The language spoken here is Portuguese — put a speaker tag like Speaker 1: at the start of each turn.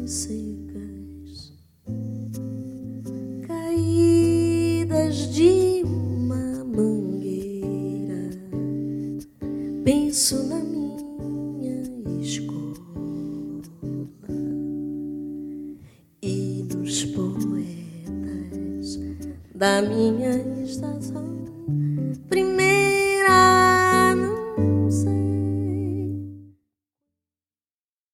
Speaker 1: secas, caídas de uma mangueira. Penso na minha escola e nos poetas da minha estação.